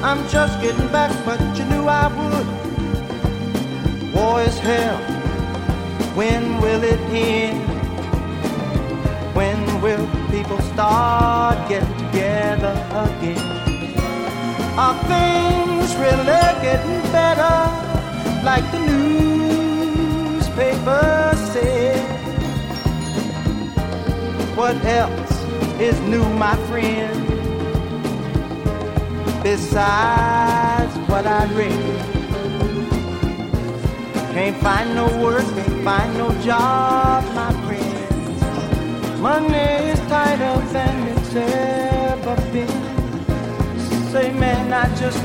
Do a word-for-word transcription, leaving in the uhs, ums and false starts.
I'm just getting back, but you knew I would. War is hell. When will it end? When will people start getting together again? Are things really getting better, like the newspapers say? What else is new, my friend, besides what I read? Can't find no work, can't find no job, my friends. Money is tighter than it's ever been. Say, man, I just